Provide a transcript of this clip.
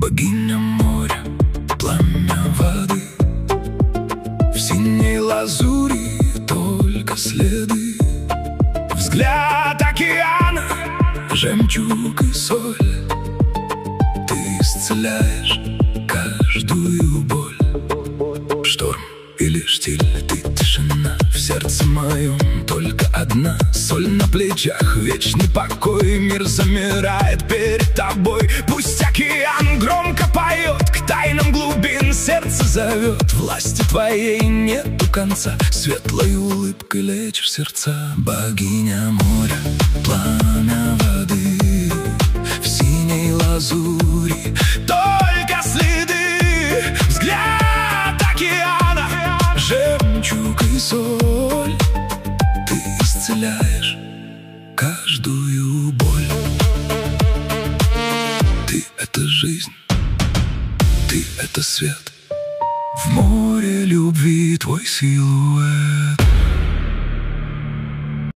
Богиня моря, пламя воды, в синей лазури только следы. Взгляд океана, жемчуг и соль. Ты исцеляешь каждую боль. Шторм или штиль, ты тишина в сердце моем. Только одна соль на плечах, вечный покой. Мир замирает перед тобой. Пусть океан громко поет, к тайнам глубин сердце зовет. Власти твоей нету конца, светлой улыбкой лечишь сердца. Богиня моря, пламя воды, в синей лазури только следы. Взгляд океана, жемчуг и соль. Ты исцеляешь каждую боль. Ты — это жизнь, ты — это свет. В море любви твой силуэт.